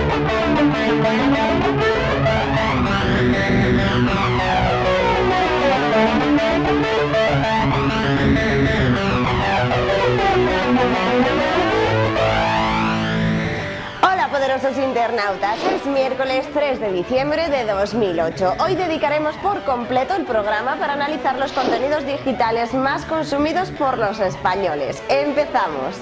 Poderosos internautas, es miércoles 3 de diciembre de 2008. Hoy dedicaremos por completo el programa para analizar los contenidos digitales más consumidos por los españoles. ¡Empezamos!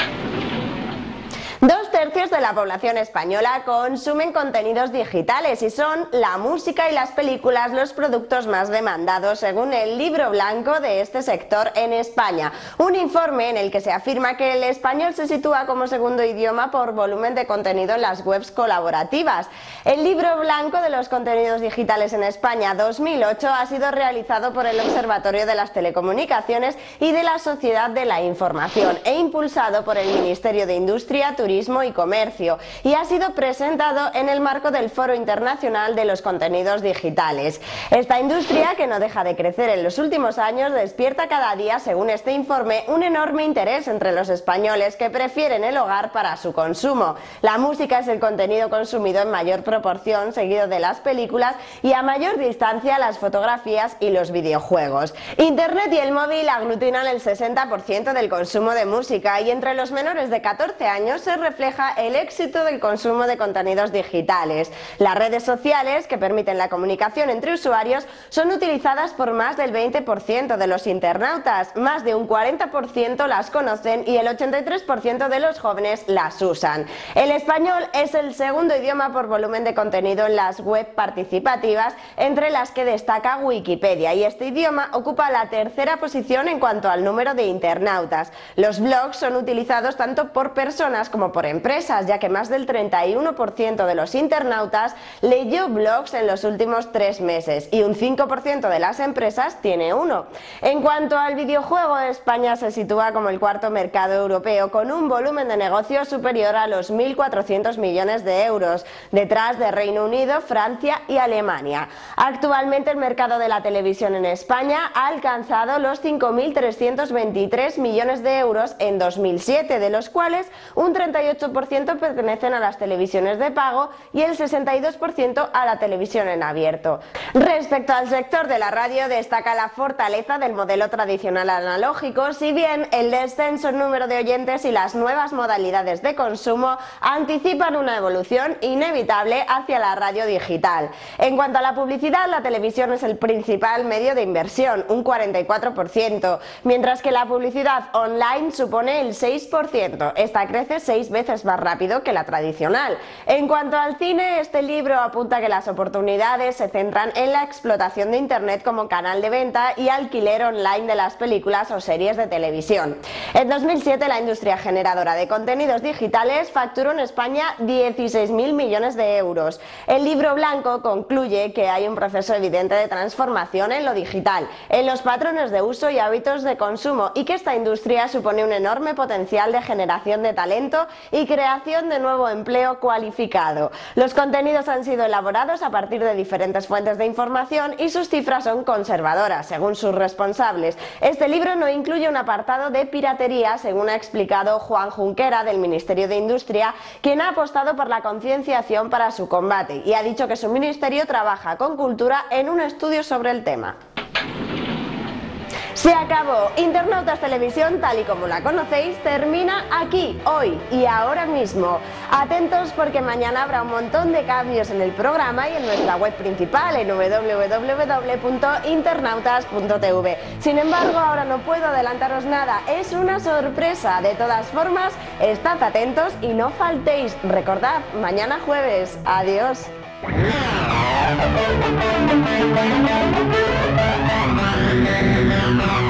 2/3 de la población española consumen contenidos digitales y son la música y las películas los productos más demandados según el Libro Blanco de este sector en España. Un informe en el que se afirma que el español se sitúa como segundo idioma por volumen de contenido en las webs colaborativas. El Libro Blanco de los contenidos digitales en España 2008 ha sido realizado por el Observatorio de las Telecomunicaciones y de la Sociedad de la Información e impulsado por el Ministerio de Industria, Turismo y Comercio, y ha sido presentado en el marco del Foro Internacional de los Contenidos Digitales. Esta industria, que no deja de crecer en los últimos años, despierta cada día, según este informe, un enorme interés entre los españoles que prefieren el hogar para su consumo. La música es el contenido consumido en mayor proporción, seguido de las películas y a mayor distancia las fotografías y los videojuegos. Internet y el móvil aglutinan el 60% del consumo de música y entre los menores de 14 años se refleja el éxito del consumo de contenidos digitales. Las redes sociales, que permiten la comunicación entre usuarios, son utilizadas por más del 20% de los internautas, más de un 40% las conocen y el 83% de los jóvenes las usan. El español es el segundo idioma por volumen de contenido en las web participativas, entre las que destaca Wikipedia, y este idioma ocupa la tercera posición en cuanto al número de internautas. Los blogs son utilizados tanto por personas como por empresas, ya que más del 31% de los internautas leyó blogs en los últimos 3 meses y un 5% de las empresas tiene uno. En cuanto al videojuego, España se sitúa como el cuarto mercado europeo con un volumen de negocio superior a los 1.400 millones de euros, detrás de Reino Unido, Francia y Alemania. Actualmente el mercado de la televisión en España ha alcanzado los 5.323 millones de euros en 2007, de los cuales un 38% pertenecen a las televisiones de pago y el 62% a la televisión en abierto. Respecto al sector de la radio, destaca la fortaleza del modelo tradicional analógico, si bien el descenso en número de oyentes y las nuevas modalidades de consumo anticipan una evolución inevitable hacia la radio digital. En cuanto a la publicidad, la televisión es el principal medio de inversión, un 44%, mientras que la publicidad online supone el 6%. Esta crece 6 veces más rápido que la tradicional. En cuanto al cine, este libro apunta que las oportunidades se centran en la explotación de Internet como canal de venta y alquiler online de las películas o series de televisión. En 2007, la industria generadora de contenidos digitales facturó en España 16.000 millones de euros. El Libro Blanco concluye que hay un proceso evidente de transformación en lo digital, en los patrones de uso y hábitos de consumo, y que esta industria supone un enorme potencial de generación de talento y creación de nuevo empleo cualificado. Los contenidos han sido elaborados a partir de diferentes fuentes de información y sus cifras son conservadoras, según sus responsables. Este libro no incluye un apartado de piratería, según ha explicado Juan Junquera del Ministerio de Industria, quien ha apostado por la concienciación para su combate y ha dicho que su ministerio trabaja con Cultura en un estudio sobre el tema. Se acabó. Internautas Televisión, tal y como la conocéis, termina aquí, hoy y ahora mismo. Atentos porque mañana habrá un montón de cambios en el programa y en nuestra web principal en www.internautas.tv. Sin embargo, ahora no puedo adelantaros nada, es una sorpresa. De todas formas, estad atentos y no faltéis. Recordad, mañana jueves. Adiós. No, no, no, no.